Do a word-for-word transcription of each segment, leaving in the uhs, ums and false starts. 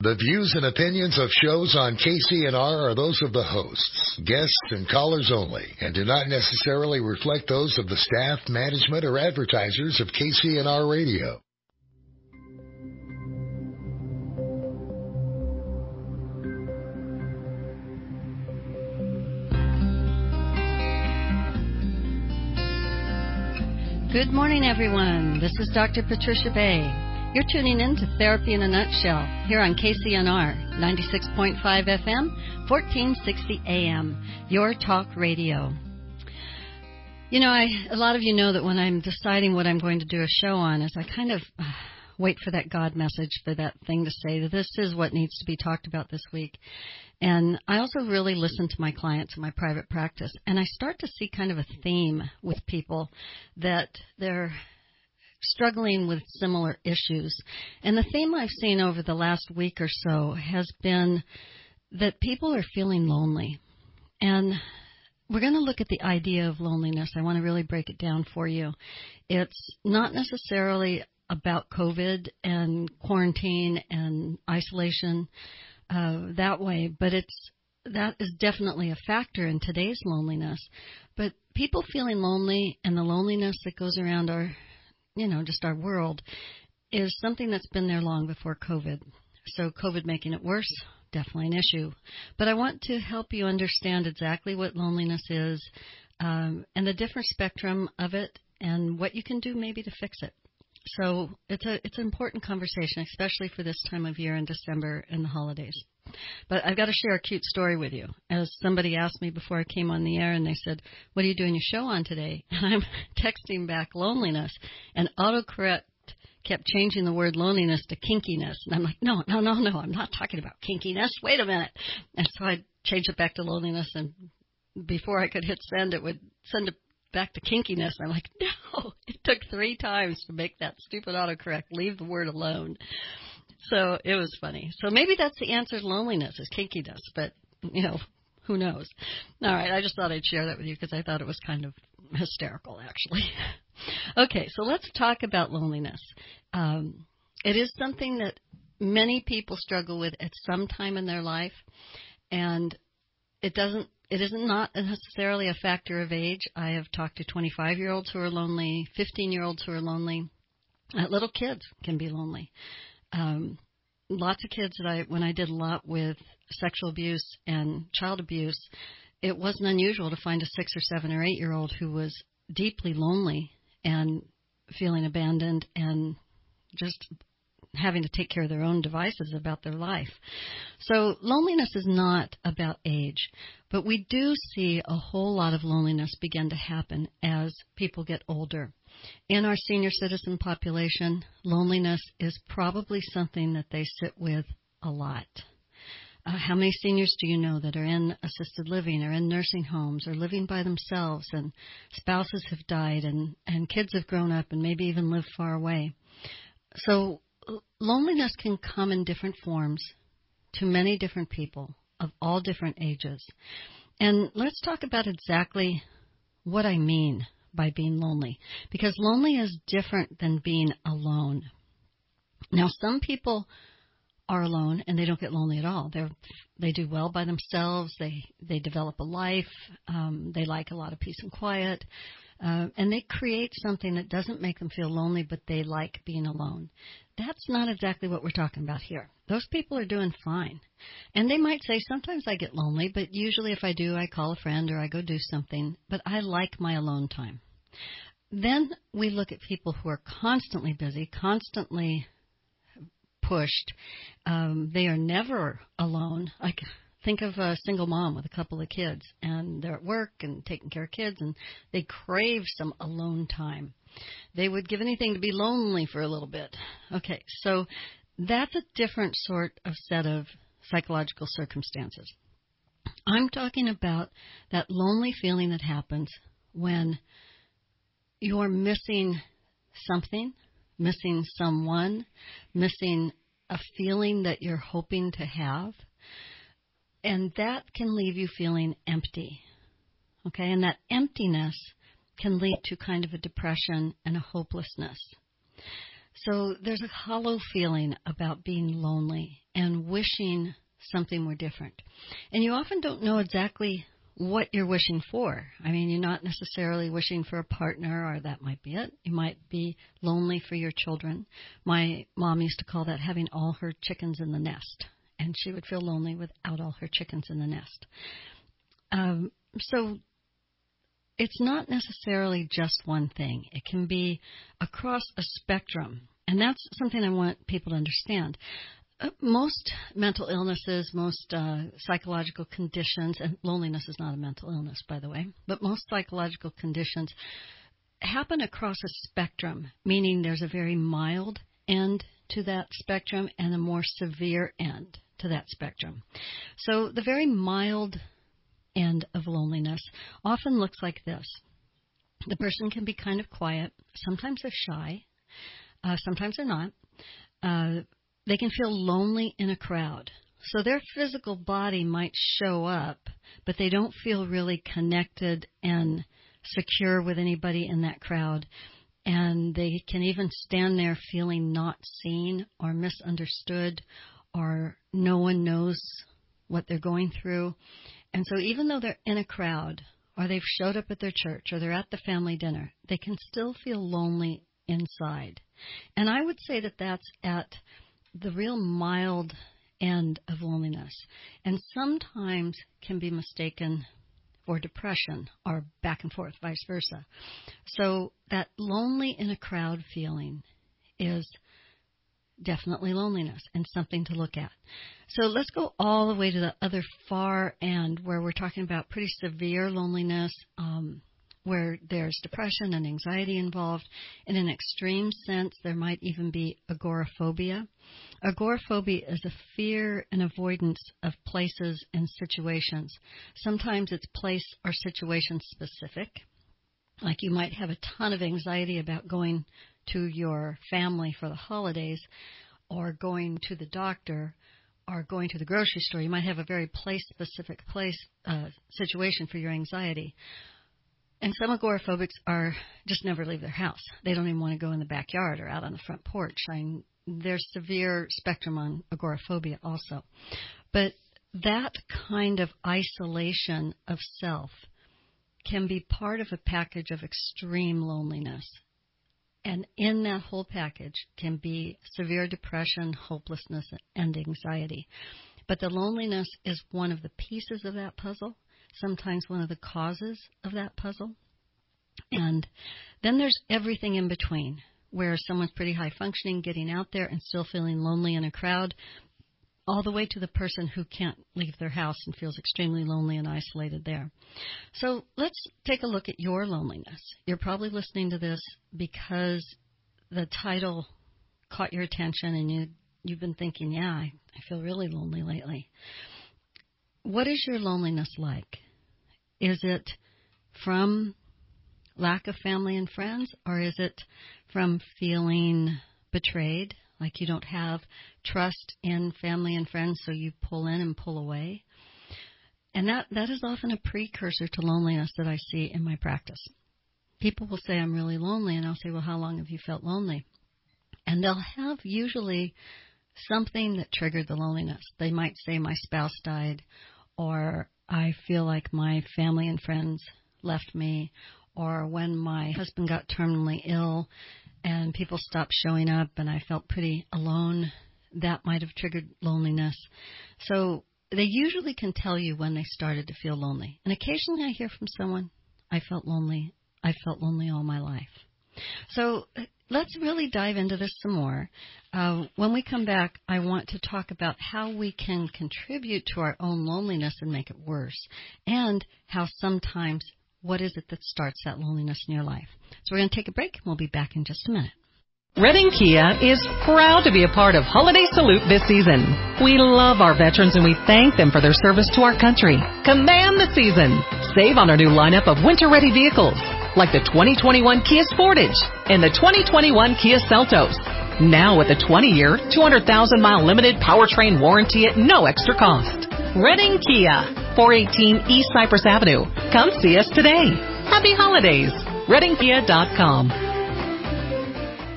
The views and opinions of shows on K C N R are those of the hosts, guests, and callers only, and do not necessarily reflect those of the staff, management, or advertisers of K C N R Radio. Good morning, everyone. This is Doctor Patricia Bay. You're tuning in to Therapy in a Nutshell here on K C N R, ninety-six point five F M, fourteen sixty A M, your talk radio. You know, I, a lot of you know that when I'm deciding what I'm going to do a show on is I kind of uh, wait for that God message, for that thing to say that this is what needs to be talked about this week. And I also really listen to my clients in my private practice, and I start to see kind of a theme with people that they're struggling with similar issues. And the theme I've seen over the last week or so has been that people are feeling lonely. And we're going to look at the idea of loneliness. I want to really break it down for you. It's not necessarily about COVID and quarantine and isolation uh, that way, but it's that is definitely a factor in today's loneliness. But people feeling lonely and the loneliness that goes around our you know, just our world, is something that's been there long before COVID. So COVID making it worse, definitely an issue. But I want to help you understand exactly what loneliness is um, and the different spectrum of it and what you can do maybe to fix it. So it's a it's an important conversation, especially for this time of year in December and the holidays. But I've got to share a cute story with you. As somebody asked me before I came on the air, and they said, "What are you doing your show on today?" And I'm texting back loneliness, and autocorrect kept changing the word loneliness to kinkiness. And I'm like, no, no, no, no, I'm not talking about kinkiness. Wait a minute. And so I changed it back to loneliness, and before I could hit send, it would send it back to kinkiness. I'm like, no, it took three times to make that stupid autocorrect leave the word alone. So it was funny. So maybe that's the answer to loneliness is kinkiness, but, you know, who knows? All right, I just thought I'd share that with you because I thought it was kind of hysterical, actually. Okay, so let's talk about loneliness. Um, it is something that many people struggle with at some time in their life, and it doesn't It is not necessarily a factor of age. I have talked to twenty-five-year-olds who are lonely, fifteen-year-olds who are lonely. Uh, little kids can be lonely. Um, lots of kids that I, when I did a lot with sexual abuse and child abuse, it wasn't unusual to find a six or seven or eight-year-old who was deeply lonely and feeling abandoned and just having to take care of their own devices about their life. So loneliness is not about age, but we do see a whole lot of loneliness begin to happen as people get older. In our senior citizen population, loneliness is probably something that they sit with a lot. Uh, how many seniors do you know that are in assisted living or in nursing homes or living by themselves, and spouses have died and, and kids have grown up and maybe even lived far away? So loneliness can come in different forms to many different people of all different ages. And let's talk about exactly what I mean by being lonely, because lonely is different than being alone. Now, some people are alone and they don't get lonely at all. They they do well by themselves. They they develop a life. Um, they like a lot of peace and quiet. Uh, and they create something that doesn't make them feel lonely, but they like being alone. That's not exactly what we're talking about here. Those people are doing fine. And they might say, sometimes I get lonely, but usually if I do, I call a friend or I go do something. But I like my alone time. Then we look at people who are constantly busy, constantly pushed. Um, they are never alone. I think of a single mom with a couple of kids, and they're at work and taking care of kids, and they crave some alone time. They would give anything to be lonely for a little bit. Okay, so that's a different sort of set of psychological circumstances. I'm talking about that lonely feeling that happens when you're missing something, missing someone, missing a feeling that you're hoping to have. And that can leave you feeling empty. Okay, and that emptiness can lead to kind of a depression and a hopelessness. So there's a hollow feeling about being lonely and wishing something were different. And you often don't know exactly what you're wishing for. I mean, you're not necessarily wishing for a partner, or that might be it. You might be lonely for your children. My mom used to call that having all her chickens in the nest, and she would feel lonely without all her chickens in the nest. Um, so it's not necessarily just one thing. It can be across a spectrum, and that's something I want people to understand. Uh, most mental illnesses, most uh, psychological conditions, and loneliness is not a mental illness, by the way, but most psychological conditions happen across a spectrum, meaning there's a very mild end to that spectrum and a more severe end to that spectrum. So the very mild end of loneliness often looks like this. The person can be kind of quiet. Sometimes they're shy. Uh, sometimes they're not. Uh, They can feel lonely in a crowd. So their physical body might show up, but they don't feel really connected and secure with anybody in that crowd. And they can even stand there feeling not seen or misunderstood, or no one knows what they're going through. And so even though they're in a crowd, or they've showed up at their church, or they're at the family dinner, they can still feel lonely inside. And I would say that that's at the real mild end of loneliness, and sometimes can be mistaken for depression, or back and forth, vice versa. So that lonely in a crowd feeling is definitely loneliness and something to look at. So let's go all the way to the other far end, where we're talking about pretty severe loneliness, um, where there's depression and anxiety involved. In an extreme sense, there might even be agoraphobia. Agoraphobia is a fear and avoidance of places and situations. Sometimes it's place or situation specific. Like you might have a ton of anxiety about going to your family for the holidays, or going to the doctor, or going to the grocery store. You might have a very place-specific place uh, situation for your anxiety. And some agoraphobics are just never leave their house. They don't even want to go in the backyard or out on the front porch. I mean, there's severe spectrum on agoraphobia also. But that kind of isolation of self can be part of a package of extreme loneliness. And in that whole package can be severe depression, hopelessness, and anxiety. But the loneliness is one of the pieces of that puzzle, sometimes one of the causes of that puzzle. And then there's everything in between, where someone's pretty high functioning, getting out there and still feeling lonely in a crowd, all the way to the person who can't leave their house and feels extremely lonely and isolated there. So let's take a look at your loneliness. You're probably listening to this because the title caught your attention and you, you've been thinking, yeah, I, I feel really lonely lately. What is your loneliness like? Is it from lack of family and friends, or is it from feeling betrayed, like you don't have trust in family and friends, so you pull in and pull away? And that, that is often a precursor to loneliness that I see in my practice. People will say, I'm really lonely, and I'll say, well, how long have you felt lonely? And they'll have usually something that triggered the loneliness. They might say, my spouse died, or I feel like my family and friends left me, or when my husband got terminally ill and people stopped showing up and I felt pretty alone, that might have triggered loneliness. So they usually can tell you when they started to feel lonely. And occasionally I hear from someone, I felt lonely. I felt lonely all my life. So let's really dive into this some more. Uh, when we come back, I want to talk about how we can contribute to our own loneliness and make it worse, and how sometimes what is it that starts that loneliness in your life. So we're going to take a break, and we'll be back in just a minute. Redding Kia is proud to be a part of Holiday Salute this season. We love our veterans and we thank them for their service to our country. Command the season. Save on our new lineup of winter-ready vehicles, like the twenty twenty-one Kia Sportage and the twenty twenty-one Kia Seltos. Now with a twenty-year, two hundred thousand mile limited powertrain warranty at no extra cost. Redding Kia, four eighteen East Cypress Avenue. Come see us today. Happy holidays. Redding Kia dot com.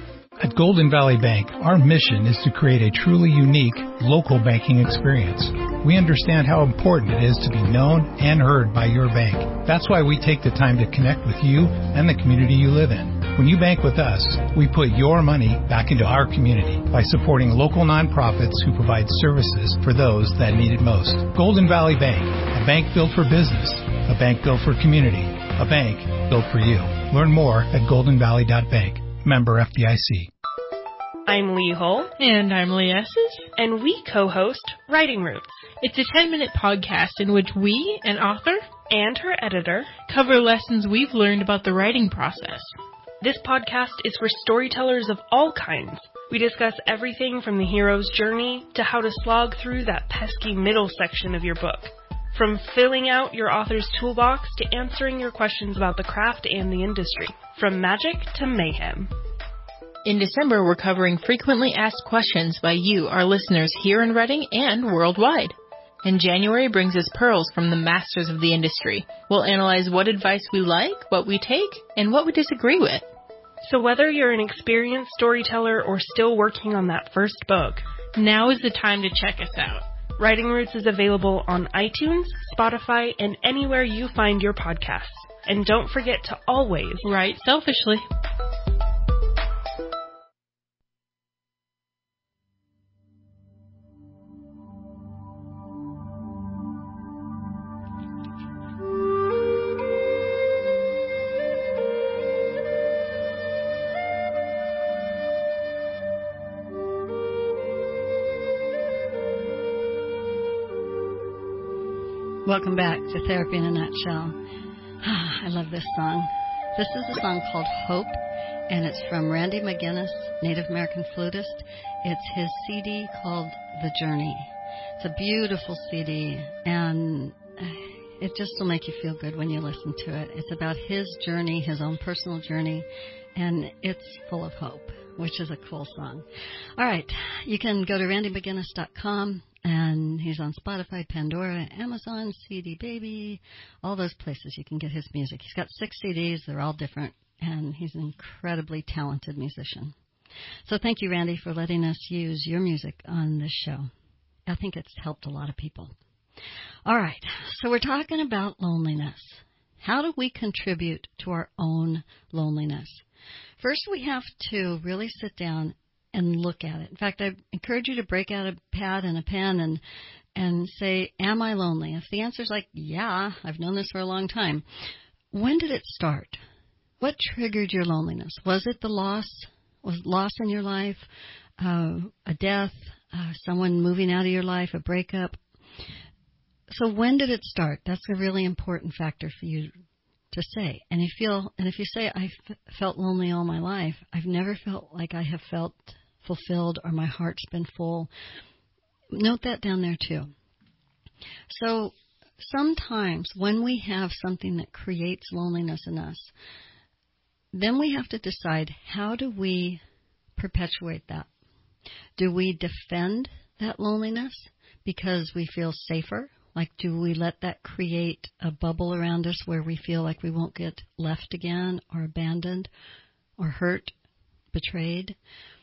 At Golden Valley Bank, our mission is to create a truly unique local banking experience. We understand how important it is to be known and heard by your bank. That's why we take the time to connect with you and the community you live in. When you bank with us, we put your money back into our community by supporting local nonprofits who provide services for those that need it most. Golden Valley Bank, a bank built for business, a bank built for community, a bank built for you. Learn more at golden valley dot bank. Member F D I C. I'm Lee Hull. And I'm Lee Esses. And we co-host Writing Roots. It's a ten-minute podcast in which we, an author, and her editor, cover lessons we've learned about the writing process. This podcast is for storytellers of all kinds. We discuss everything from the hero's journey to how to slog through that pesky middle section of your book. From filling out your author's toolbox to answering your questions about the craft and the industry. From magic to mayhem. In December, we're covering frequently asked questions by you, our listeners, here in Reading and worldwide. And January brings us pearls from the masters of the industry. We'll analyze what advice we like, what we take, and what we disagree with. So whether you're an experienced storyteller or still working on that first book, now is the time to check us out. Writing Roots is available on iTunes, Spotify, and anywhere you find your podcasts. And don't forget to always write selfishly. Welcome back to Therapy in a Nutshell. I love this song. This is a song called Hope, and it's from Randy McGinnis, Native American flutist. It's his C D called The Journey. It's a beautiful C D, and it just will make you feel good when you listen to it. It's about his journey, his own personal journey, and it's full of hope, which is a cool song. All right, you can go to randy mcginnis dot com. And he's on Spotify, Pandora, Amazon, C D Baby, all those places you can get his music. He's got six C Ds. They're all different, and he's an incredibly talented musician. So thank you, Randy, for letting us use your music on this show. I think it's helped a lot of people. All right, so we're talking about loneliness. How do we contribute to our own loneliness? First, we have to really sit down and look at it. In fact, I encourage you to break out a pad and a pen and and say, am I lonely? If the answer is like, yeah, I've known this for a long time. When did it start? What triggered your loneliness? Was it the loss? Was loss in your life? Uh, a death? Uh, someone moving out of your life? A breakup? So when did it start? That's a really important factor for you to say. And you feel, and if you say, I f- felt lonely all my life, I've never felt like I have felt fulfilled or my heart's been full. Note that down there too. So sometimes when we have something that creates loneliness in us, then we have to decide, how do we perpetuate that? Do we defend that loneliness because we feel safer? Like, do we let that create a bubble around us where we feel like we won't get left again or abandoned or hurt, betrayed?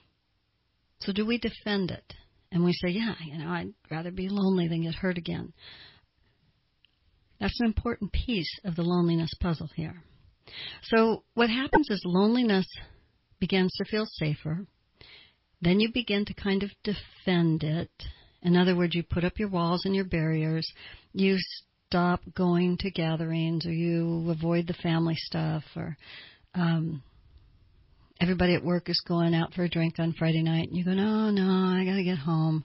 So do we defend it? And we say, yeah, you know, I'd rather be lonely than get hurt again. That's an important piece of the loneliness puzzle here. So what happens is loneliness begins to feel safer. Then you begin to kind of defend it. In other words, you put up your walls and your barriers. You stop going to gatherings, or you avoid the family stuff, or um everybody at work is going out for a drink on Friday night, and you go, no, no, I got to get home.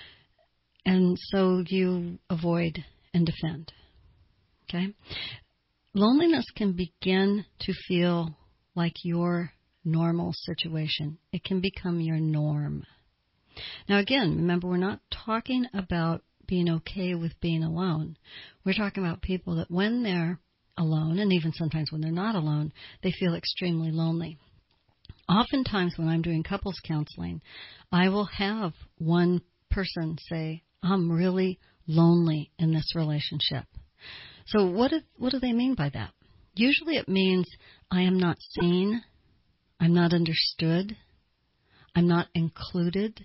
And so you avoid and defend. Okay? Loneliness can begin to feel like your normal situation. It can become your norm. Now, again, remember, we're not talking about being okay with being alone. We're talking about people that when they're alone, and even sometimes when they're not alone, they feel extremely lonely. Oftentimes when I'm doing couples counseling, I will have one person say, I'm really lonely in this relationship. So what do, what do they mean by that? Usually it means I am not seen, I'm not understood, I'm not included,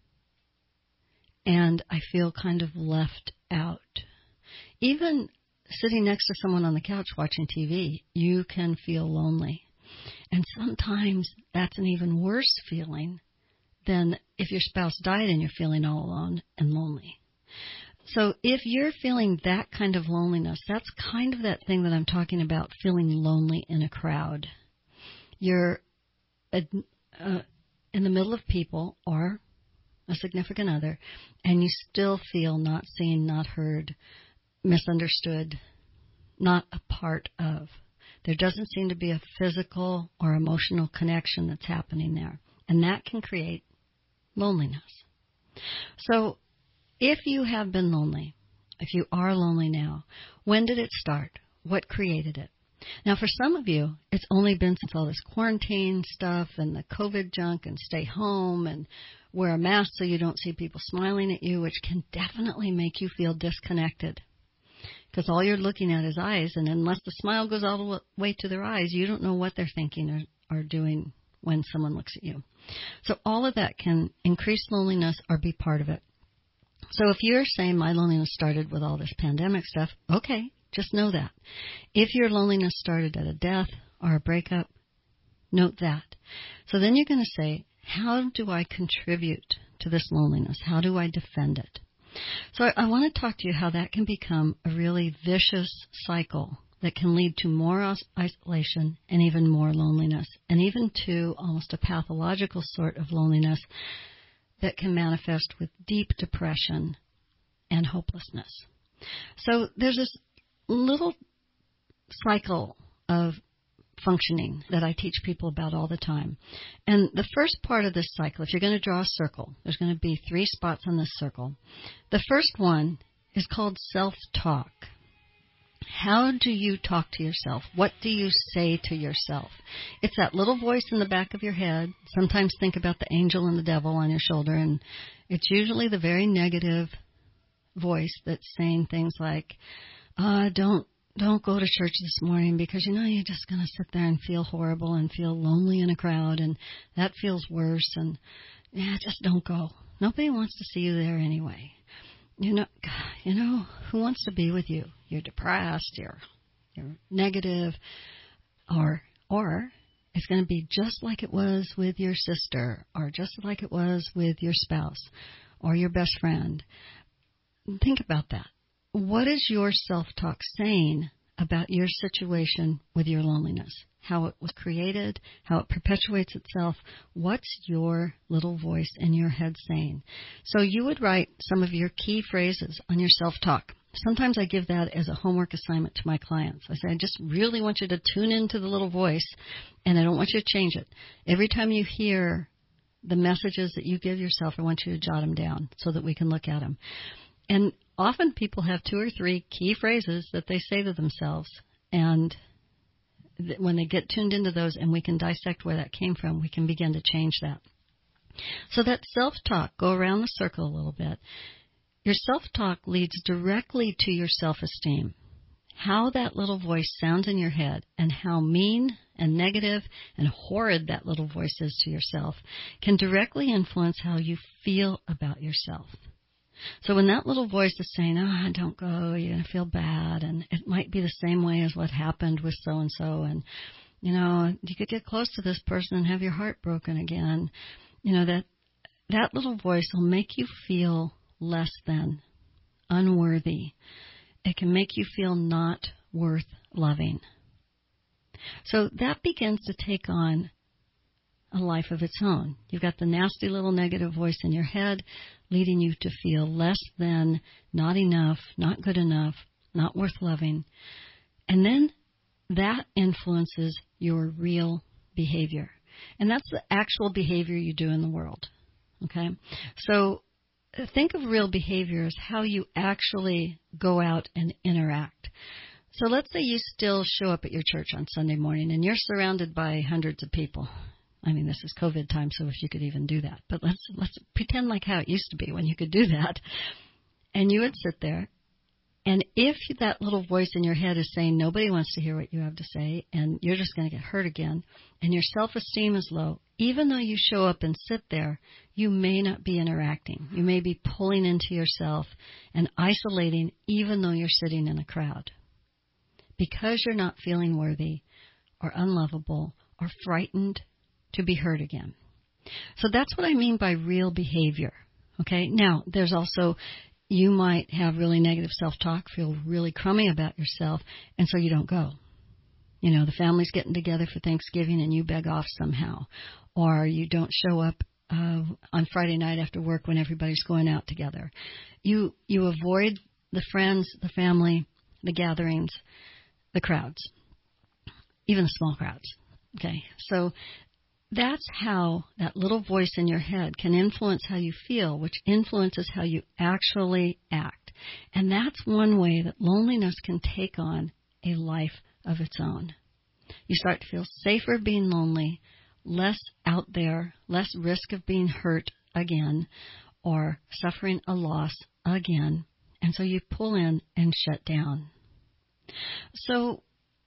and I feel kind of left out. Even sitting next to someone on the couch watching T V, you can feel lonely. And sometimes that's an even worse feeling than if your spouse died and you're feeling all alone and lonely. So if you're feeling that kind of loneliness, that's kind of that thing that I'm talking about, feeling lonely in a crowd. You're uh, in the middle of people or a significant other, and you still feel not seen, not heard, misunderstood, not a part of. There doesn't seem to be a physical or emotional connection that's happening there, and that can create loneliness. So if you have been lonely, if you are lonely now, when did it start? What created it? Now, for some of you, it's only been since all this quarantine stuff and the COVID junk and stay home and wear a mask so you don't see people smiling at you, which can definitely make you feel disconnected. Because all you're looking at is eyes, and unless the smile goes all the way to their eyes, you don't know what they're thinking or, or doing when someone looks at you. So all of that can increase loneliness or be part of it. So if you're saying my loneliness started with all this pandemic stuff, okay, just know that. If your loneliness started at a death or a breakup, note that. So then you're going to say, how do I contribute to this loneliness? How do I defend it? So I, I want to talk to you how that can become a really vicious cycle that can lead to more isolation and even more loneliness, and even to almost a pathological sort of loneliness that can manifest with deep depression and hopelessness. So there's this little cycle of functioning that I teach people about all the time. And the first part of this cycle, if you're going to draw a circle, there's going to be three spots on this circle. The first one is called self-talk. How do you talk to yourself? What do you say to yourself? It's that little voice in the back of your head. Sometimes think about the angel and the devil on your shoulder, and it's usually the very negative voice that's saying things like, uh, don't Don't go to church this morning because, you know, you're just going to sit there and feel horrible and feel lonely in a crowd, and that feels worse, and, yeah, just don't go. Nobody wants to see you there anyway. You know, you know, who wants to be with you? You're depressed, you're, you're negative, or, or it's going to be just like it was with your sister, or just like it was with your spouse, or your best friend. Think about that. What is your self-talk saying about your situation with your loneliness? How it was created, how it perpetuates itself? What's your little voice in your head saying? So you would write some of your key phrases on your self-talk. Sometimes I give that as a homework assignment to my clients. I say, I just really want you to tune into the little voice, and I don't want you to change it. Every time you hear the messages that you give yourself, I want you to jot them down so that we can look at them. And often people have two or three key phrases that they say to themselves, and th- when they get tuned into those and we can dissect where that came from, we can begin to change that. So that self-talk, go around the circle a little bit. Your self-talk leads directly to your self-esteem. How that little voice sounds in your head and how mean and negative and horrid that little voice is to yourself can directly influence how you feel about yourself. So when that little voice is saying, oh, don't go, you're going to feel bad, and it might be the same way as what happened with so-and-so, and, you know, you could get close to this person and have your heart broken again, you know, that that little voice will make you feel less than, unworthy. It can make you feel not worth loving. So that begins to take on a life of its own. You've got the nasty little negative voice in your head leading you to feel less than, not enough, not good enough, not worth loving. And then that influences your real behavior. And that's the actual behavior you do in the world. Okay? So think of real behavior as how you actually go out and interact. So let's say you still show up at your church on Sunday morning and you're surrounded by hundreds of people. I mean, this is COVID time, so if you could even do that. But let's let's pretend like how it used to be when you could do that. And you would sit there, and if that little voice in your head is saying nobody wants to hear what you have to say, and you're just going to get hurt again, and your self-esteem is low, even though you show up and sit there, you may not be interacting. You may be pulling into yourself and isolating even though you're sitting in a crowd. Because you're not feeling worthy or unlovable or frightened to be hurt again. So that's what I mean by real behavior. Okay? Now, there's also, you might have really negative self-talk, feel really crummy about yourself, and so you don't go. You know, the family's getting together for Thanksgiving and you beg off somehow. Or you don't show up uh, on Friday night after work when everybody's going out together. You you avoid the friends, the family, the gatherings, the crowds, even the small crowds. Okay, so that's how that little voice in your head can influence how you feel, which influences how you actually act. And that's one way that loneliness can take on a life of its own. You start to feel safer being lonely, less out there, less risk of being hurt again or suffering a loss again. And so you pull in and shut down. So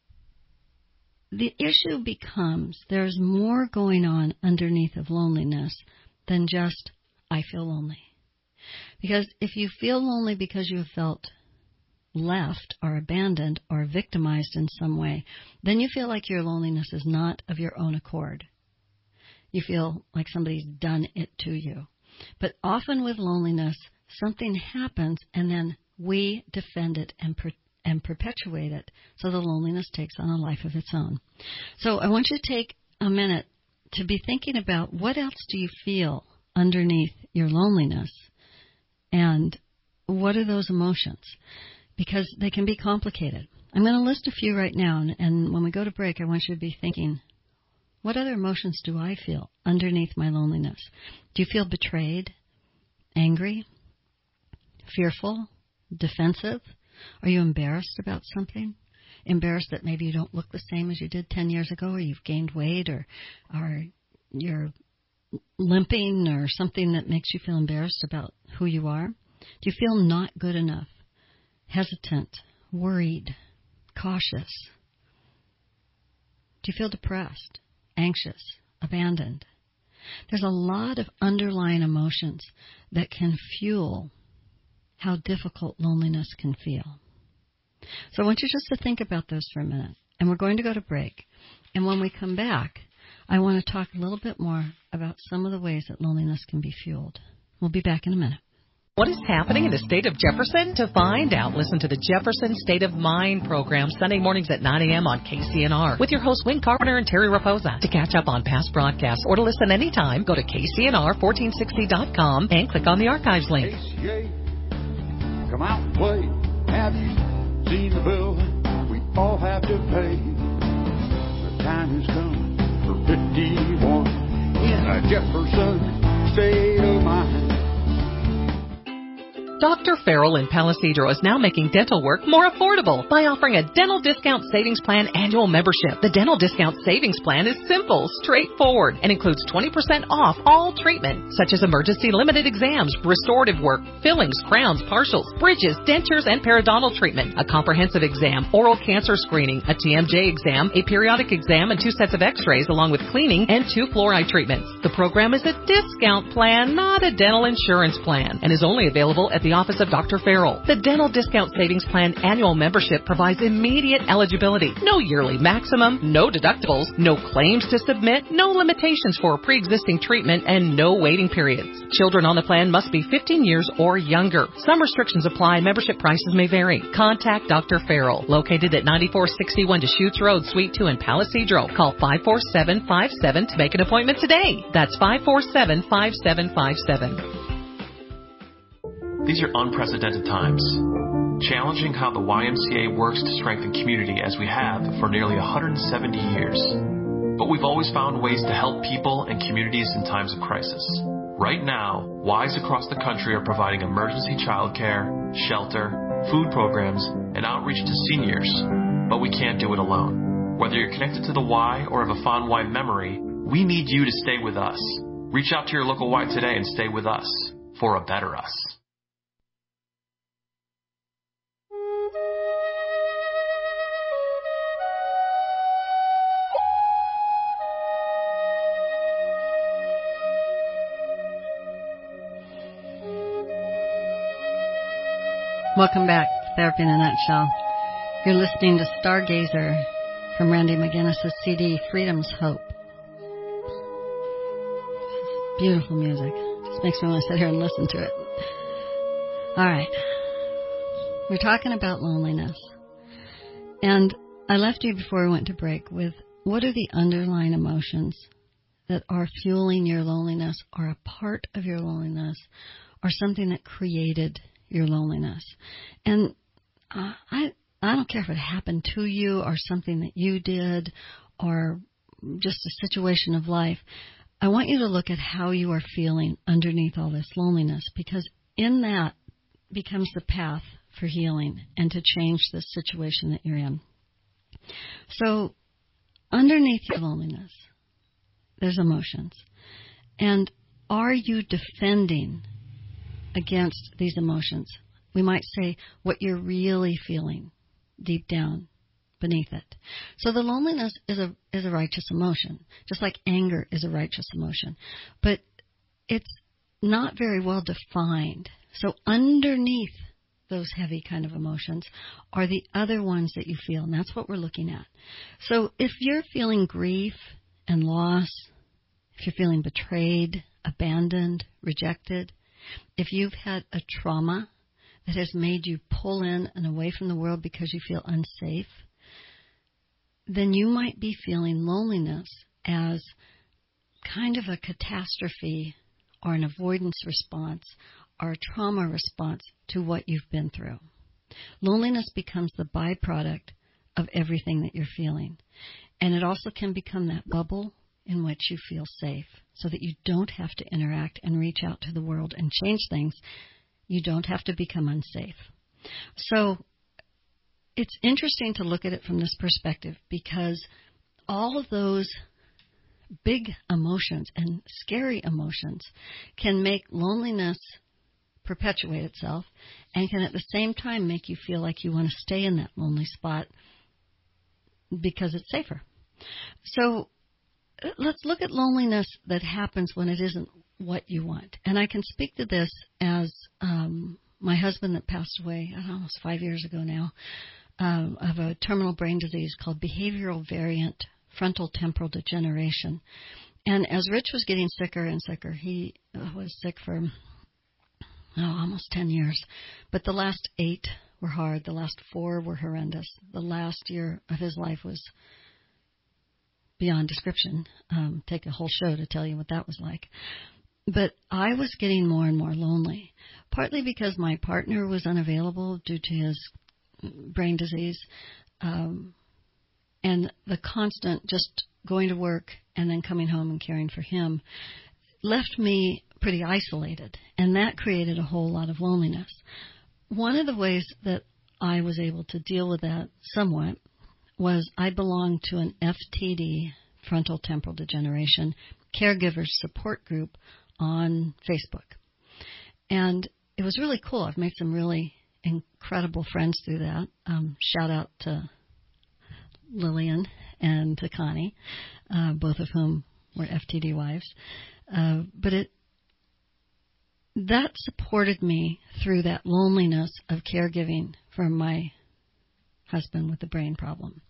the issue becomes there's more going on underneath of loneliness than just, I feel lonely. Because if you feel lonely because you have felt left or abandoned or victimized in some way, then you feel like your loneliness is not of your own accord. You feel like somebody's done it to you. But often with loneliness, something happens and then we defend it and per- and perpetuate it, so the loneliness takes on a life of its own. So I want you to take a minute to be thinking about what else do you feel underneath your loneliness, and what are those emotions? Because they can be complicated. I'm going to list a few right now, and, and when we go to break, I want you to be thinking, what other emotions do I feel underneath my loneliness? Do you feel betrayed, angry, fearful, defensive? Are you embarrassed about something? Embarrassed that maybe you don't look the same as you did ten years ago, or you've gained weight, or, or you're limping, or something that makes you feel embarrassed about who you are? Do you feel not good enough, hesitant, worried, cautious? Do you feel depressed, anxious, abandoned? There's a lot of underlying emotions that can fuel how difficult loneliness can feel. So I want you just to think about those for a minute. And we're going to go to break. And when we come back, I want to talk a little bit more about some of the ways that loneliness can be fueled. We'll be back in a minute. What is happening in the state of Jefferson? To find out, listen to the Jefferson State of Mind program Sunday mornings at nine a.m. on K C N R with your hosts Wayne Carpenter and Terry Raposa. To catch up on past broadcasts or to listen anytime, go to K C N R fourteen sixty dot com and click on the archives link. A C A, come out and play. Have you seen the bill we all have to pay? The time has come for fifty-one in a Jefferson State of Mind. Doctor Farrell in Palisadro is now making dental work more affordable by offering a Dental Discount Savings Plan annual membership. The Dental Discount Savings Plan is simple, straightforward, and includes twenty percent off all treatment, such as emergency limited exams, restorative work, fillings, crowns, partials, bridges, dentures, and periodontal treatment, a comprehensive exam, oral cancer screening, a T M J exam, a periodic exam, and two sets of x-rays, along with cleaning and two fluoride treatments. The program is a discount plan, not a dental insurance plan, and is only available at the office of Doctor Farrell. The Dental Discount Savings Plan annual membership provides immediate eligibility, no yearly maximum, no deductibles, no claims to submit, no limitations for pre-existing treatment, and no waiting periods. Children on the plan must be fifteen years or younger. Some restrictions apply. Membership prices may vary. Contact Doctor Farrell, located at ninety-four sixty-one Deschutes Road, Suite two in Palisadro. Call five four seven five seven to make an appointment today. That's five four seven five seven five seven. These are unprecedented times, challenging how the Y M C A works to strengthen community as we have for nearly one hundred seventy years. But we've always found ways to help people and communities in times of crisis. Right now, Ys across the country are providing emergency childcare, shelter, food programs, and outreach to seniors. But we can't do it alone. Whether you're connected to the Y or have a fond Y memory, we need you to stay with us. Reach out to your local Y today and stay with us for a better us. Welcome back to Therapy in a Nutshell. You're listening to Stargazer from Randy McGinnis's C D, Freedom's Hope. Beautiful music. Just makes me want to sit here and listen to it. All right. We're talking about loneliness. And I left you before we went to break with what are the underlying emotions that are fueling your loneliness, or a part of your loneliness, or something that created your loneliness. And uh, I I don't care if it happened to you or something that you did or just a situation of life. I want you to look at how you are feeling underneath all this loneliness, because in that becomes the path for healing and to change the situation that you're in. So underneath your loneliness, there's emotions. And are you defending against these emotions? We might say what you're really feeling deep down beneath it. So the loneliness is a is a righteous emotion, just like anger is a righteous emotion. But it's not very well defined. So underneath those heavy kind of emotions are the other ones that you feel, and that's what we're looking at. So if you're feeling grief and loss, if you're feeling betrayed, abandoned, rejected, if you've had a trauma that has made you pull in and away from the world because you feel unsafe, then you might be feeling loneliness as kind of a catastrophe or an avoidance response or a trauma response to what you've been through. Loneliness becomes the byproduct of everything that you're feeling. And it also can become that bubble in which you feel safe, so that you don't have to interact and reach out to the world and change things. You don't have to become unsafe. So it's interesting to look at it from this perspective, because all of those big emotions and scary emotions can make loneliness perpetuate itself, and can at the same time make you feel like you want to stay in that lonely spot because it's safer. So let's look at loneliness that happens when it isn't what you want. And I can speak to this as um, my husband that passed away almost five years ago now, um, of a terminal brain disease called behavioral variant frontal temporal degeneration. And as Rich was getting sicker and sicker, he was sick for oh, almost ten years. But the last eight were hard. The last four were horrendous. The last year of his life was beyond description. Um, take a whole show to tell you what that was like. But I was getting more and more lonely, partly because my partner was unavailable due to his brain disease, um, and the constant just going to work and then coming home and caring for him left me pretty isolated, and that created a whole lot of loneliness. One of the ways that I was able to deal with that somewhat was I belonged to an F T D, frontal temporal degeneration, caregivers support group on Facebook. And it was really cool. I've made some really incredible friends through that. Um, shout out to Lillian and to Connie, uh, both of whom were F T D wives. Uh, but it that supported me through that loneliness of caregiving for my husband with the brain problem.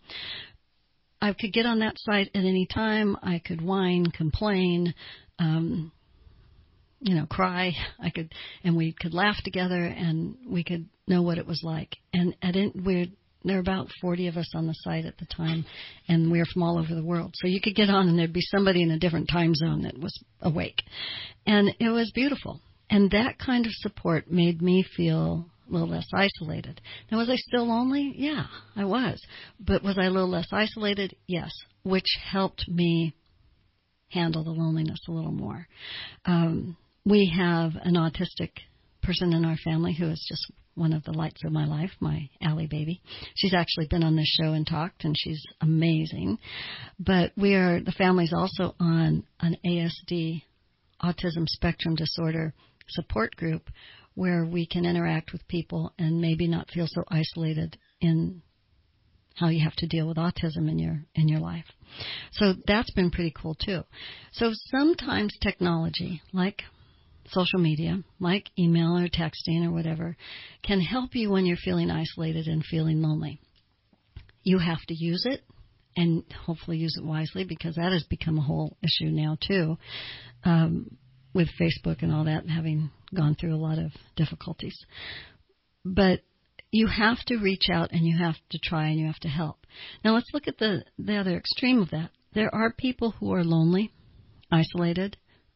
I could get on that site at any time. I could whine, complain, um, you know, cry. I could, and we could laugh together, and we could know what it was like. And I didn't. We're there were about forty of us on the site at the time, and we were from all over the world. So you could get on, and there'd be somebody in a different time zone that was awake, and it was beautiful. And that kind of support made me feel a little less isolated. Now, was I still lonely? Yeah, I was. But was I a little less isolated? Yes, which helped me handle the loneliness a little more. Um, we have an autistic person in our family who is just one of the lights of my life, my Allie baby. She's actually been on this show and talked, and she's amazing. But we are, the family's also on an A S D, autism spectrum disorder support group, where we can interact with people and maybe not feel so isolated in how you have to deal with autism in your in your life. So that's been pretty cool too. So sometimes technology, like social media, like email or texting or whatever, can help you when you're feeling isolated and feeling lonely. You have to use it, and hopefully use it wisely, because that has become a whole issue now too, um, with Facebook and all that, having gone through a lot of difficulties. But you have to reach out, and you have to try, and you have to help. Now let's look at the, the other extreme of that. There are people who are lonely, isolated,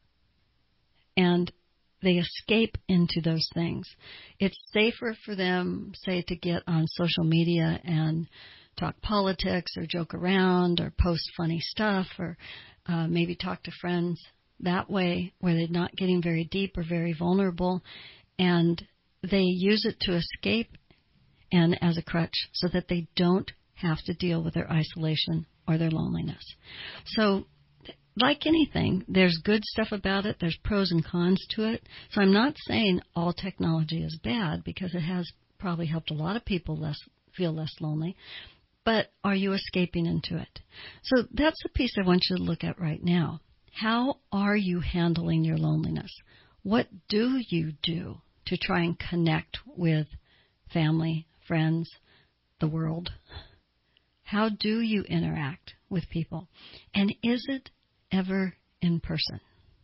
and they escape into those things. It's safer for them, say, to get on social media and talk politics or joke around or post funny stuff, or uh, maybe talk to friends that way, where they're not getting very deep or very vulnerable, and they use it to escape and as a crutch so that they don't have to deal with their isolation or their loneliness. So like anything, there's good stuff about it. There's pros and cons to it. So I'm not saying all technology is bad, because it has probably helped a lot of people less feel less lonely. But are you escaping into it? So that's the piece I want you to look at right now. How are you handling your loneliness? What do you do to try and connect with family, friends, the world? How do you interact with people? And is it ever in person?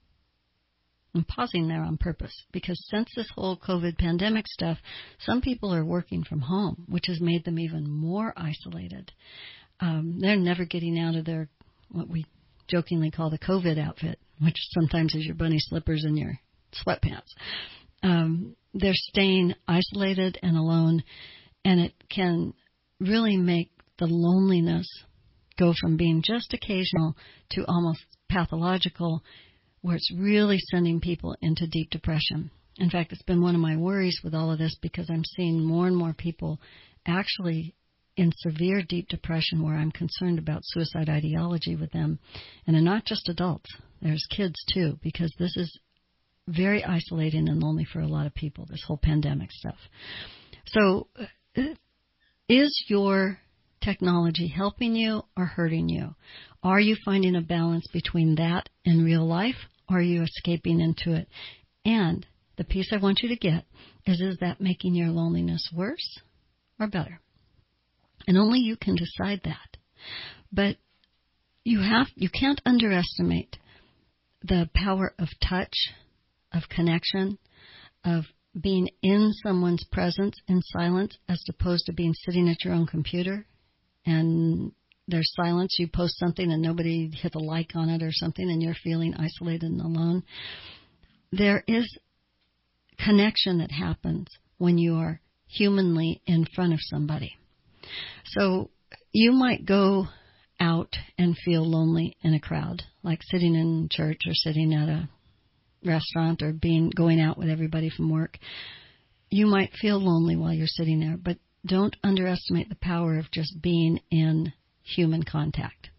I'm pausing there on purpose, because since this whole COVID pandemic stuff, some people are working from home, which has made them even more isolated. Um, they're never getting out of their, what we jokingly call the COVID outfit, which sometimes is your bunny slippers and your sweatpants. Um, they're staying isolated and alone, and it can really make the loneliness go from being just occasional to almost pathological, where it's really sending people into deep depression. In fact, it's been one of my worries with all of this, because I'm seeing more and more people actually in severe deep depression, where I'm concerned about suicide ideology with them. And they're not just adults. There's kids too, because this is very isolating and lonely for a lot of people, this whole pandemic stuff. So is your technology helping you or hurting you? Are you finding a balance between that and real life, or are you escaping into it? And the piece I want you to get is, is that making your loneliness worse or better? And only you can decide that. But you have you can't underestimate the power of touch, of connection, of being in someone's presence in silence, as opposed to being sitting at your own computer and there's silence, you post something and nobody hit a like on it or something, and you're feeling isolated and alone. There is connection that happens when you are humanly in front of somebody. So you might go out and feel lonely in a crowd, like sitting in church or sitting at a restaurant or being going out with everybody from work. You might feel lonely while you're sitting there, but don't underestimate the power of just being in human contact.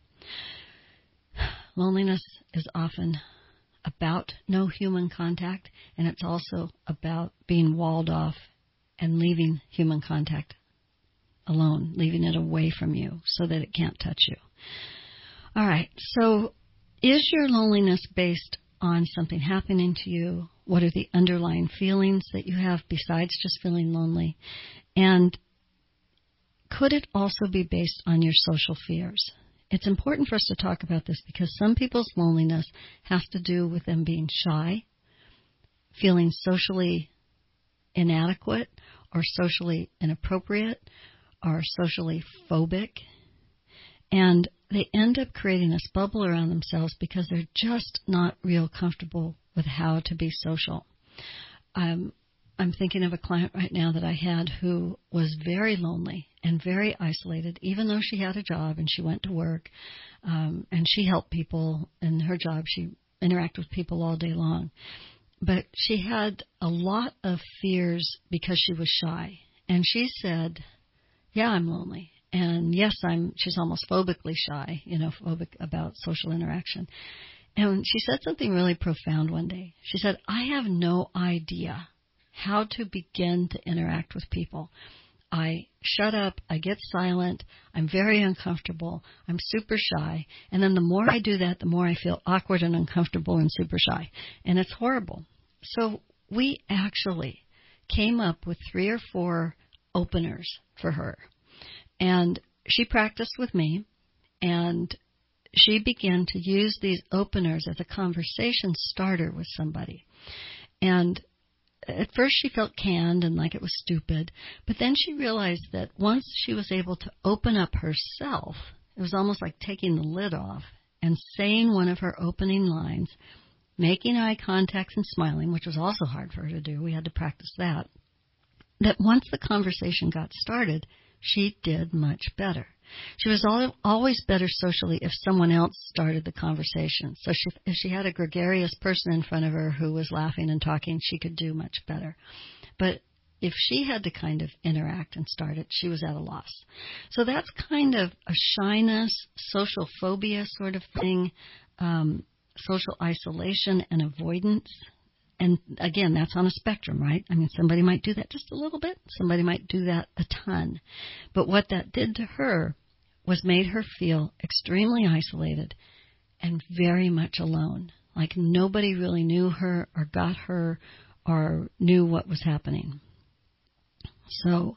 Loneliness is often about no human contact, and it's also about being walled off and leaving human contact alone, leaving it away from you so that it can't touch you. All right, so is your loneliness based on something happening to you? What are the underlying feelings that you have besides just feeling lonely? And could it also be based on your social fears? It's important for us to talk about this, because some people's loneliness has to do with them being shy, feeling socially inadequate or socially inappropriate or socially phobic. And they end up creating this bubble around themselves because they're just not real comfortable with how to be social. Um, I'm thinking of a client right now that I had who was very lonely and very isolated, even though she had a job and she went to work, um, and she helped people in her job. She interacted with people all day long. But she had a lot of fears because she was shy. And she said, yeah, I'm lonely. And yes, I'm, she's almost phobically shy, you know, phobic about social interaction. And she said something really profound one day. She said, I have no idea how to begin to interact with people. I shut up, I get silent, I'm very uncomfortable, I'm super shy, and then the more I do that, the more I feel awkward and uncomfortable and super shy. And it's horrible. so we actually came up with three or four openers for her. And she practiced with me, and she began to use these openers as a conversation starter with somebody. And at first she felt canned and like it was stupid, but then she realized that once she was able to open up herself, it was almost like taking the lid off and saying one of her opening lines, making eye contact and smiling, which was also hard for her to do. We had to practice that. That once the conversation got started, she did much better. She was always better socially if someone else started the conversation. So she, if she had a gregarious person in front of her who was laughing and talking, she could do much better. But if she had to kind of interact and start it, she was at a loss. So that's kind of a shyness, social phobia sort of thing, um, social isolation and avoidance. And again, that's on a spectrum, right? I mean, somebody might do that just a little bit. Somebody might do that a ton. But what that did to her was made her feel extremely isolated and very much alone. Like nobody really knew her or got her or knew what was happening. So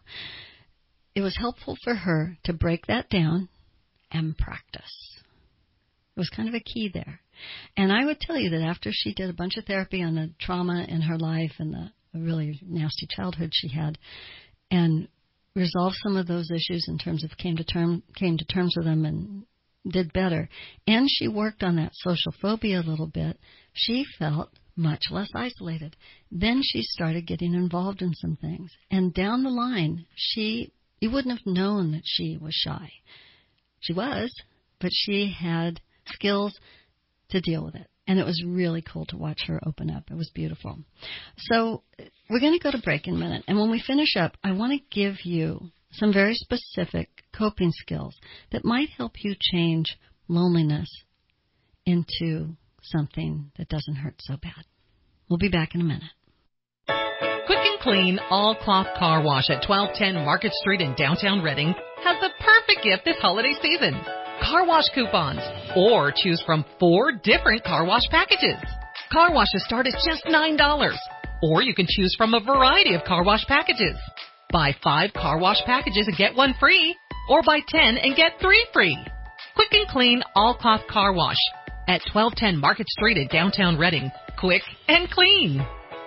it was helpful for her to break that down and practice. It was kind of a key there. And I would tell you that after she did a bunch of therapy on the trauma in her life and the really nasty childhood she had, and resolved some of those issues in terms of came to term came to terms with them and did better, and she worked on that social phobia a little bit, she felt much less isolated. Then she started getting involved in some things. And down the line, she you wouldn't have known that she was shy. She was, but she had skills to deal with it. And it was really cool to watch her open up. It was beautiful. So we're going to go to break in a minute. And when we finish up, I want to give you some very specific coping skills that might help you change loneliness into something that doesn't hurt so bad. We'll be back in a minute. Quick and Clean All Cloth Car Wash at twelve ten Market Street in downtown Reading has the perfect gift this holiday season. Car wash coupons, or choose from four different car wash packages. Car washes start at just nine dollars, or you can choose from a variety of car wash packages. Buy five car wash packages and get one free, or buy ten and get three free. Quick and Clean All Cloth Car Wash at twelve ten Market Street in downtown Reading. Quick and clean.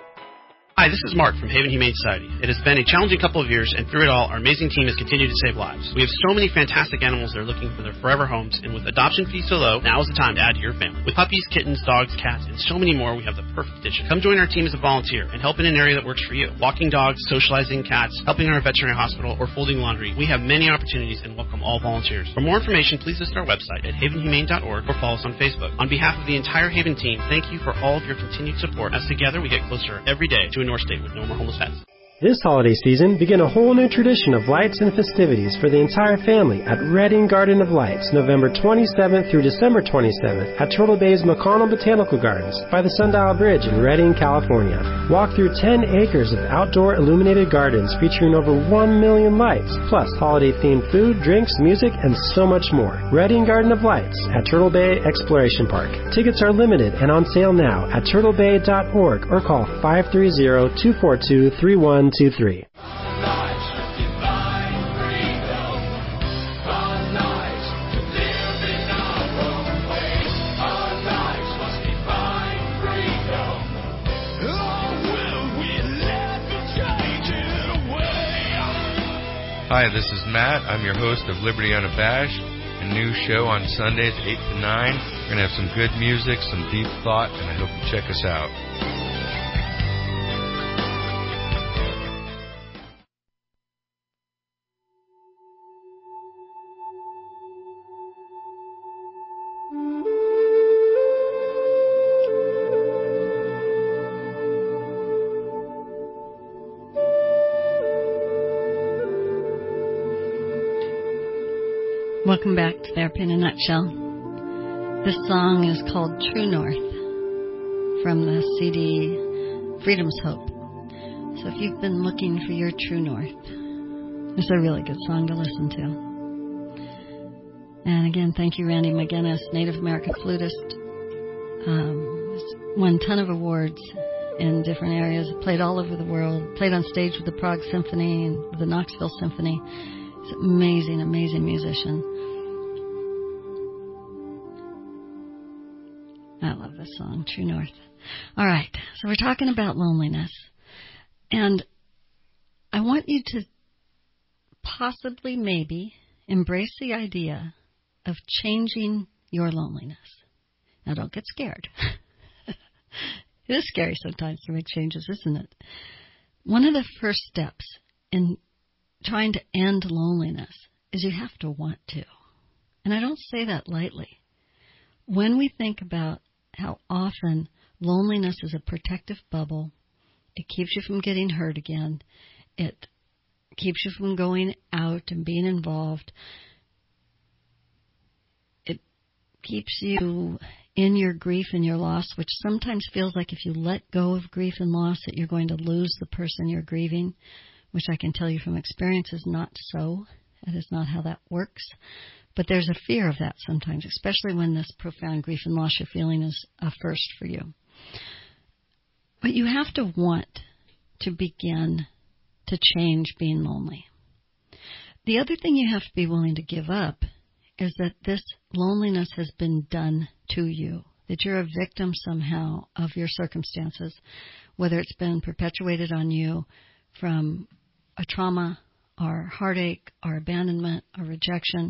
Hi, this is Mark from Haven Humane Society. It has been a challenging couple of years, and through it all, our amazing team has continued to save lives. We have so many fantastic animals that are looking for their forever homes, and with adoption fees so low, now is the time to add to your family. With puppies, kittens, dogs, cats, and so many more, we have the perfect addition. Come join our team as a volunteer and help in an area that works for you. Walking dogs, socializing cats, helping in our veterinary hospital, or folding laundry. We have many opportunities and welcome all volunteers. For more information, please visit our website at haven humane dot org or follow us on Facebook. On behalf of the entire Haven team, thank you for all of your continued support, as together we get closer every day to a North State with no more homeless pets. This holiday season, begin a whole new tradition of lights and festivities for the entire family at Reading Garden of Lights, November twenty-seventh through December twenty-seventh at Turtle Bay's McConnell Botanical Gardens by the Sundial Bridge in Reading, California. Walk through ten acres of outdoor illuminated gardens featuring over one million lights, plus holiday-themed food, drinks, music, and so much more. Reading Garden of Lights at Turtle Bay Exploration Park. Tickets are limited and on sale now at turtle bay dot org or call five three zero, two four two, three one two three. Hi, this is Matt. I'm your host of Liberty Unabashed, a new show on Sundays, eight to nine. We're going to have some good music, some deep thought, and I hope you check us out. Welcome back to Therapy in a Nutshell. This song is called True North from the C D Freedom's Hope. So if you've been looking for your true north, it's a really good song to listen to. And again, thank you, Randy McGinnis, Native American flutist. Um, won a ton of awards in different areas, played all over the world, played on stage with the Prague Symphony and the Knoxville Symphony. He's an amazing, amazing musician. I love this song, True North. All right, so we're talking about loneliness. And I want you to possibly, maybe, embrace the idea of changing your loneliness. Now, don't get scared. It is scary sometimes to make changes, isn't it? One of the first steps in trying to end loneliness is you have to want to. And I don't say that lightly. When we think about how often loneliness is a protective bubble, it keeps you from getting hurt again. It keeps you from going out and being involved. It keeps you in your grief and your loss, which sometimes feels like if you let go of grief and loss that you're going to lose the person you're grieving, which I can tell you from experience is not so. That is not how that works. But there's a fear of that sometimes, especially when this profound grief and loss you're feeling is a first for you. But you have to want to begin to change being lonely. The other thing you have to be willing to give up is that this loneliness has been done to you, that you're a victim somehow of your circumstances, whether it's been perpetuated on you from a trauma or heartache or abandonment or rejection.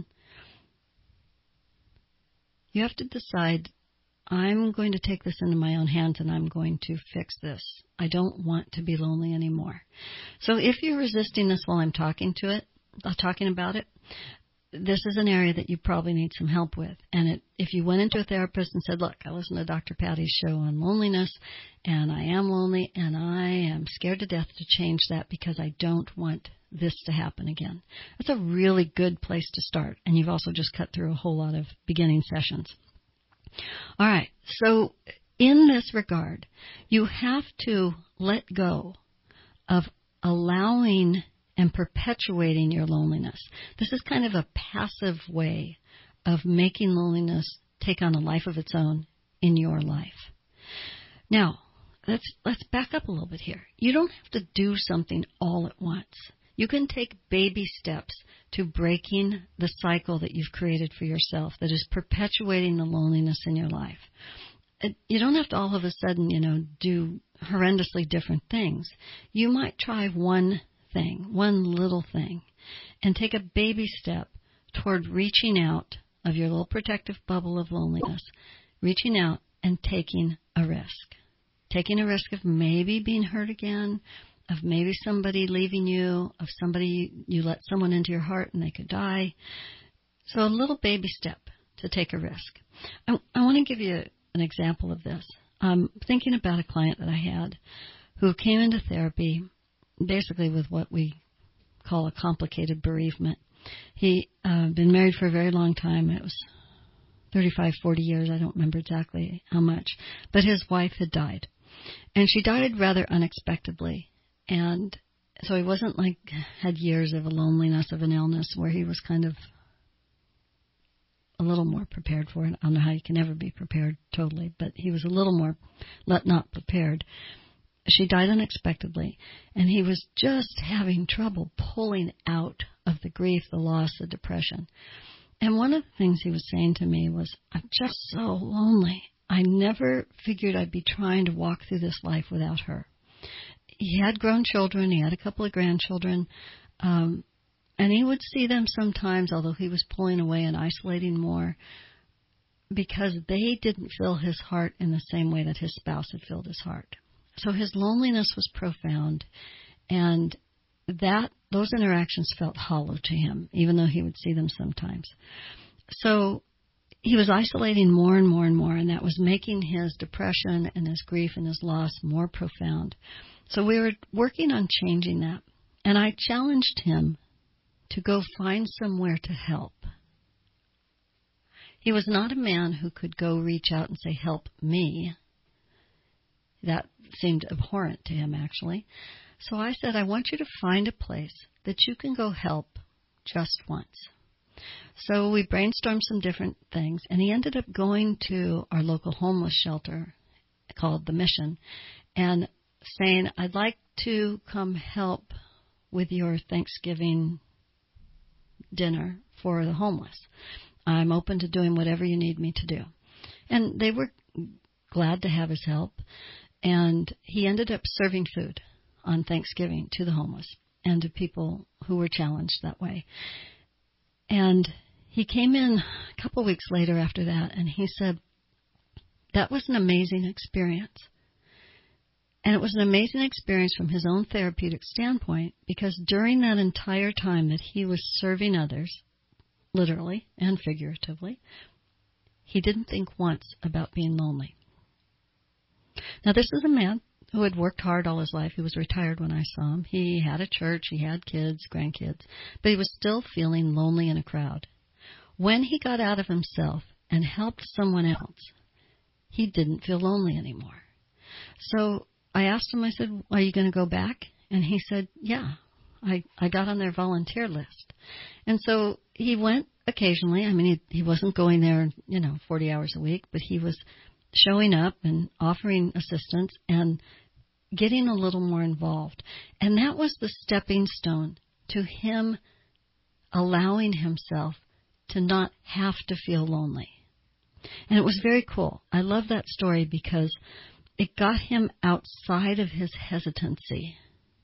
You have to decide, I'm going to take this into my own hands and I'm going to fix this. I don't want to be lonely anymore. So if you're resisting this while I'm talking to it, uh, talking about it, this is an area that you probably need some help with. And it, if you went into a therapist and said, look, I listened to Doctor Patty's show on loneliness, and I am lonely, and I am scared to death to change that because I don't want this to happen again. That's a really good place to start. And you've also just cut through a whole lot of beginning sessions. All right. So in this regard, you have to let go of allowing and perpetuating your loneliness. This is kind of a passive way of making loneliness take on a life of its own in your life. Now, let's let's back up a little bit here. You don't have to do something all at once. You can take baby steps to breaking the cycle that you've created for yourself that is perpetuating the loneliness in your life. You don't have to all of a sudden, you know, do horrendously different things. You might try one thing, one little thing, and take a baby step toward reaching out of your little protective bubble of loneliness, reaching out and taking a risk. Taking a risk of maybe being hurt again, of maybe somebody leaving you, of somebody, you let someone into your heart and they could die. So a little baby step to take a risk. I, I want to give you an example of this. I'm thinking about a client that I had who came into therapy basically with what we call a complicated bereavement. He uh, been married for a very long time. It was thirty-five, forty years. I don't remember exactly how much. But his wife had died. And she died rather unexpectedly. And so he wasn't like had years of a loneliness of an illness where he was kind of a little more prepared for it. I don't know how you can ever be prepared totally, but he was a little more let not prepared. She died unexpectedly, and he was just having trouble pulling out of the grief, the loss, the depression. And one of the things he was saying to me was, I'm just so lonely. I never figured I'd be trying to walk through this life without her. He had grown children. He had a couple of grandchildren. Um, and he would see them sometimes, although he was pulling away and isolating more, because they didn't fill his heart in the same way that his spouse had filled his heart. So his loneliness was profound, and that those interactions felt hollow to him, even though he would see them sometimes. So he was isolating more and more and more, and that was making his depression and his grief and his loss more profound. So we were working on changing that, and I challenged him to go find somewhere to help. He was not a man who could go reach out and say, help me. That seemed abhorrent to him, actually. So I said, I want you to find a place that you can go help just once. So we brainstormed some different things, and he ended up going to our local homeless shelter called The Mission. And saying, I'd like to come help with your Thanksgiving dinner for the homeless. I'm open to doing whatever you need me to do. And they were glad to have his help. And he ended up serving food on Thanksgiving to the homeless and to people who were challenged that way. And he came in a couple of weeks later after that, and he said, that was an amazing experience. And it was an amazing experience from his own therapeutic standpoint, because during that entire time that he was serving others, literally and figuratively, he didn't think once about being lonely. Now, this is a man who had worked hard all his life. He was retired when I saw him. He had a church, he had kids, grandkids, but he was still feeling lonely in a crowd. When he got out of himself and helped someone else, he didn't feel lonely anymore. So I asked him, I said, are you going to go back? And he said, yeah, I, I got on their volunteer list. And so he went occasionally. I mean, he, he wasn't going there, you know, forty hours a week, but he was showing up and offering assistance and getting a little more involved. And that was the stepping stone to him allowing himself to not have to feel lonely. And it was very cool. I love that story because it got him outside of his hesitancy.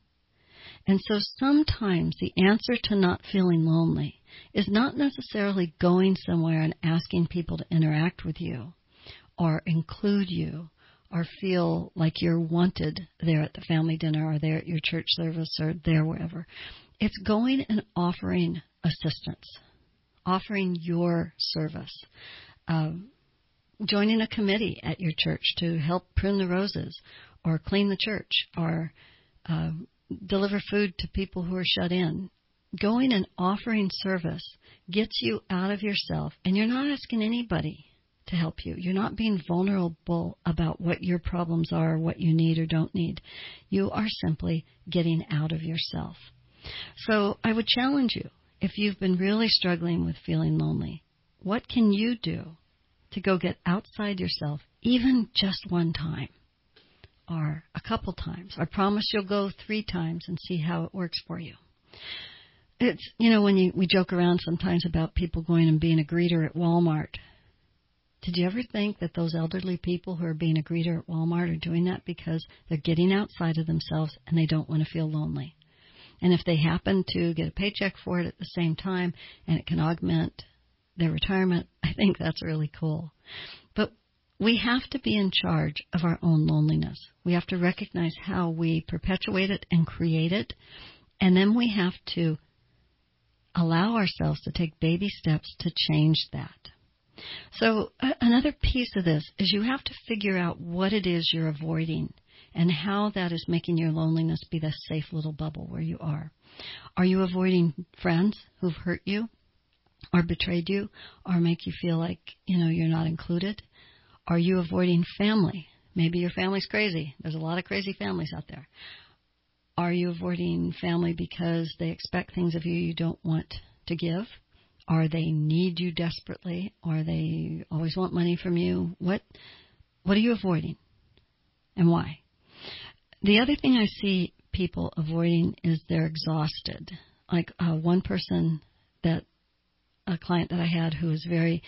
And so sometimes the answer to not feeling lonely is not necessarily going somewhere and asking people to interact with you or include you or feel like you're wanted there at the family dinner or there at your church service or there wherever. It's going and offering assistance, offering your service, um, joining a committee at your church to help prune the roses or clean the church or uh, deliver food to people who are shut in. Going and offering service gets you out of yourself, and you're not asking anybody to help you. You're not being vulnerable about what your problems are, what you need or don't need. You are simply getting out of yourself. So I would challenge you, if you've been really struggling with feeling lonely, what can you do to go get outside yourself, even just one time or a couple times? I promise you'll go three times and see how it works for you. It's, you know, when you, we joke around sometimes about people going and being a greeter at Walmart. Did you ever think that those elderly people who are being a greeter at Walmart are doing that because they're getting outside of themselves and they don't want to feel lonely? And if they happen to get a paycheck for it at the same time and it can augment their retirement, I think that's really cool. But we have to be in charge of our own loneliness. We have to recognize how we perpetuate it and create it. And then we have to allow ourselves to take baby steps to change that. So uh, another piece of this is you have to figure out what it is you're avoiding and how that is making your loneliness be the safe little bubble where you are. Are you avoiding friends who've hurt you or betrayed you or make you feel like, you know, you're not included? Are you avoiding family? Maybe your family's crazy. There's a lot of crazy families out there. Are you avoiding family because they expect things of you you don't want to give? Or they need you desperately? Or they always want money from you? What what are you avoiding? And why? The other thing I see people avoiding is they're exhausted. Like uh, one person that, a client that I had who was very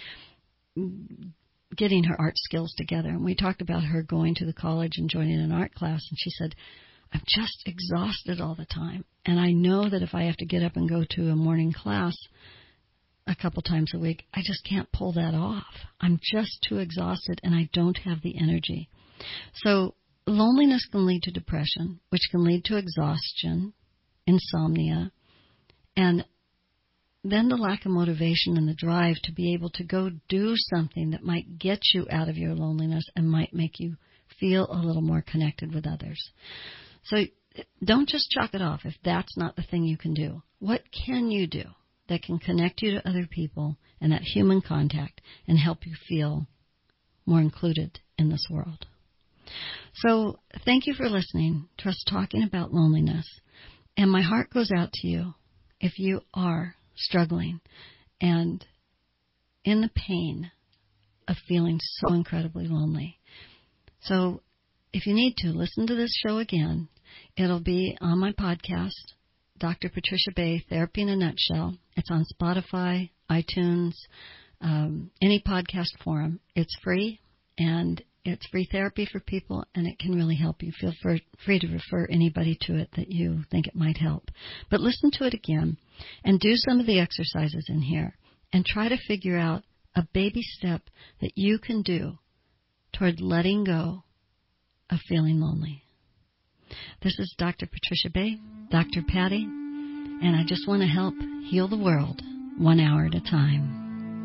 getting her art skills together. And we talked about her going to the college and joining an art class. And she said, I'm just exhausted all the time. And I know that if I have to get up and go to a morning class a couple times a week, I just can't pull that off. I'm just too exhausted and I don't have the energy. So loneliness can lead to depression, which can lead to exhaustion, insomnia, and then the lack of motivation and the drive to be able to go do something that might get you out of your loneliness and might make you feel a little more connected with others. So don't just chalk it off if that's not the thing you can do. What can you do that can connect you to other people and that human contact and help you feel more included in this world? So thank you for listening to us talking about loneliness. And my heart goes out to you if you are struggling and in the pain of feeling so incredibly lonely. So if you need to, listen to this show again. It'll be on my podcast, Doctor Patricia Bay, Therapy in a Nutshell. It's on Spotify, iTunes, um, any podcast forum. It's free, and it's free therapy for people, and it can really help you. Feel for, free to refer anybody to it that you think it might help. But listen to it again and do some of the exercises in here and try to figure out a baby step that you can do toward letting go of feeling lonely. This is Doctor Patricia Bay, Doctor Patty, and I just want to help heal the world one hour at a time.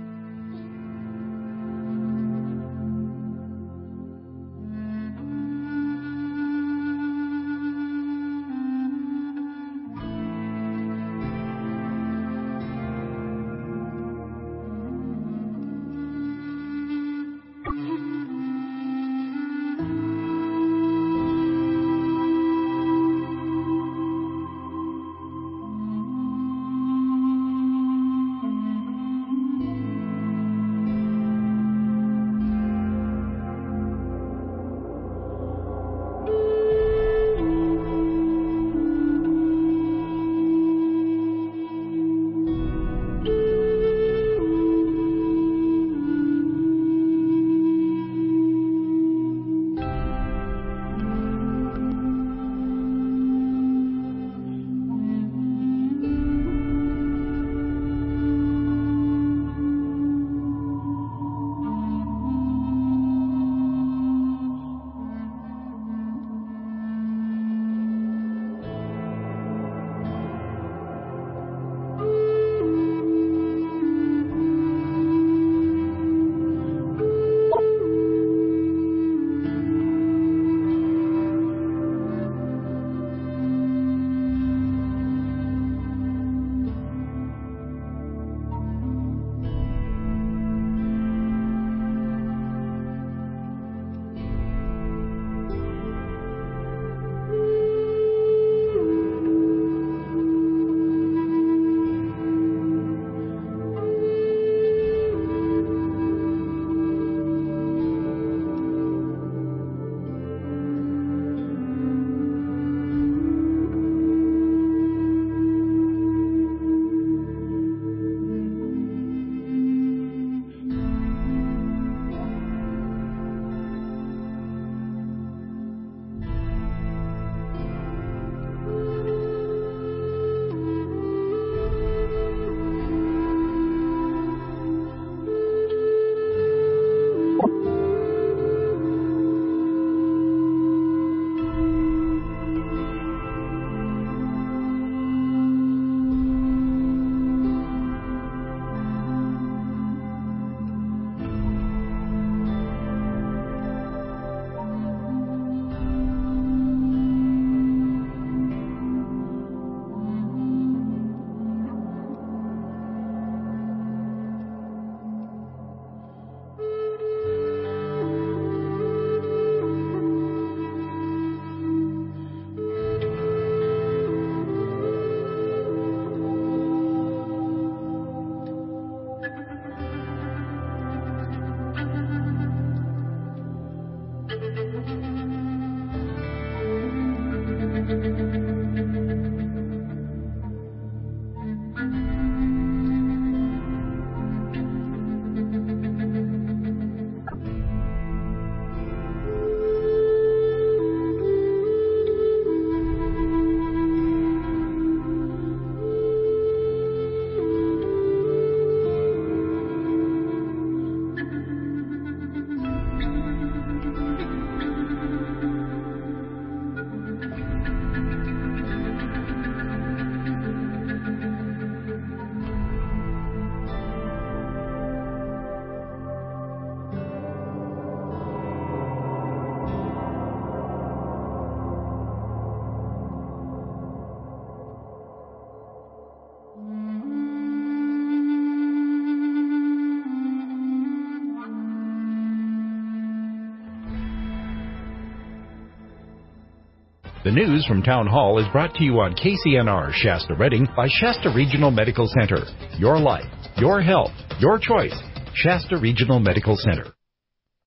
The news from Town Hall is brought to you on K C N R Shasta Redding by Shasta Regional Medical Center. Your life, your health, your choice. Shasta Regional Medical Center.